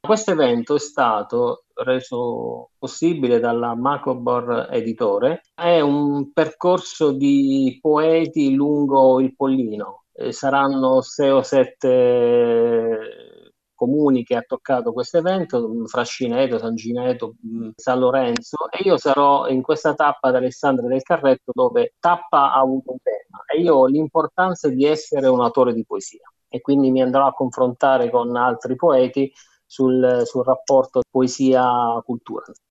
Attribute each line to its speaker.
Speaker 1: Questo evento è stato reso possibile dalla Macobor Editore. È un percorso di poeti lungo il Pollino. Saranno 6 o 7 comuni che ha toccato questo evento, Frascineto, San Gineto, San Lorenzo, e io sarò in questa tappa ad Alessandria del Carretto, dove tappa ha avuto un tema e io ho l'importanza di essere un autore di poesia e quindi mi andrò a confrontare con altri poeti sul rapporto poesia-cultura.